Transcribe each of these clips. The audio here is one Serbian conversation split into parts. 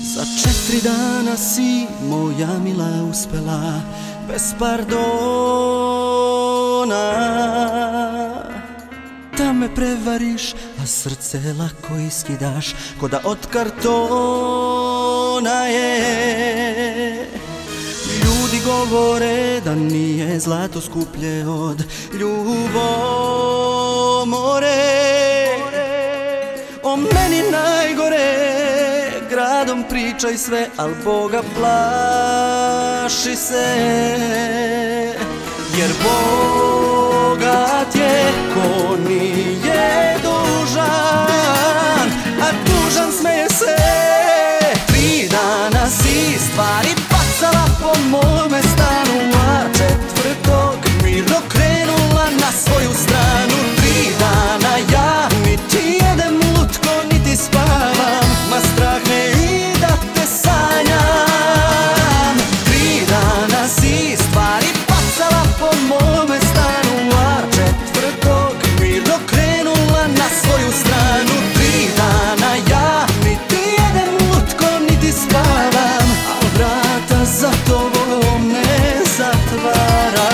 Za 4 dana si, moja mila, uspela bez pardona da me prevariš, a srce lako iskidaš ko da od kartona je. Ljudi govore da nije zlato skuplje od ljubomore. O meni najgore, gradom pričaj sve, al Boga plaši se. Jer bogat je ko nije dužan, a dužan smeje se. 3 dana si stvari bacala po mome stanu, a 4. mirno krenula na svoju stranu. 3 dana ja niti jedem lutko, niti spavam, ma strah me i da te sanjam. 3 dana si stvari bacala po mome stanu, a 4. mirno krenula na svoju stranu. 3 dana ja niti jedem lutko, niti spavam, a vrata za tobom ne zatvaram.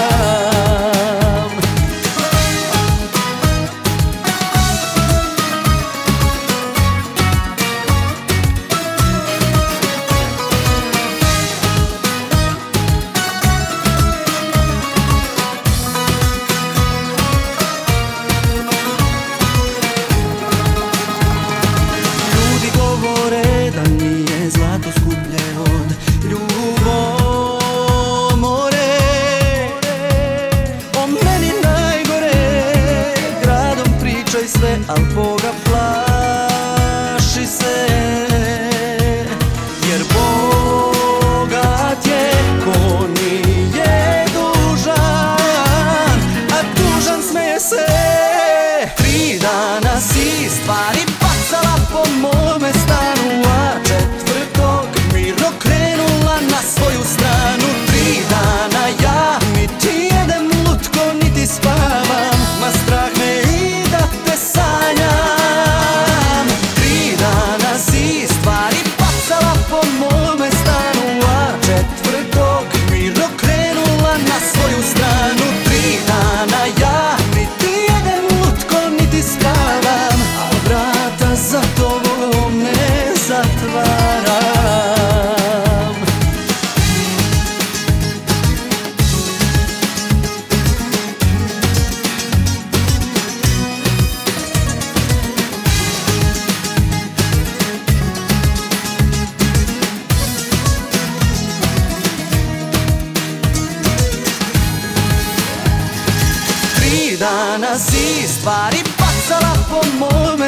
Da nije zlato skuplje od ljubomore. O meni najgore, gradom pričaj sve, al Boga plaši se. Jer bogat je ko nije dužan, a dužan smeje se. 3 dana si stvari bacala po mome stanu, a 4. mirno krenula na svoju stranu. 3 dana ja niti jedem lutko, niti spavam, ma strah me i da te sanjam. 3 dana si stvari bacala po mome stanu, a 4. mirno krenula na svoju stranu. 3 dana ja niti jedem lutko, niti spavam, a vrata za tobom ne zatvaram. 3 dana si stvari bacala po mome